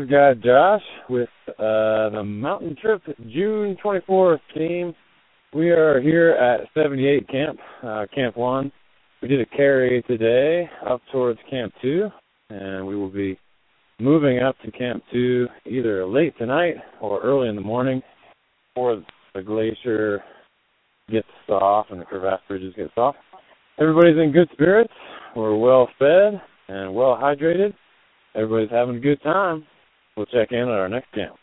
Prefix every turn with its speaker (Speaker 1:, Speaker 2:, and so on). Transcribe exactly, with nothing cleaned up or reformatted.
Speaker 1: is Guide Josh with uh, the Mountain Trip June twenty-fourth team. We are here at seventy-eight Camp, uh, Camp one. We did a carry today up towards Camp two, and we will be moving up to Camp two either late tonight or early in the morning before the glacier gets off and the crevasse bridges get off. Everybody's in good spirits. We're well fed and well hydrated. Everybody's having a good time. We'll check in at our next camp.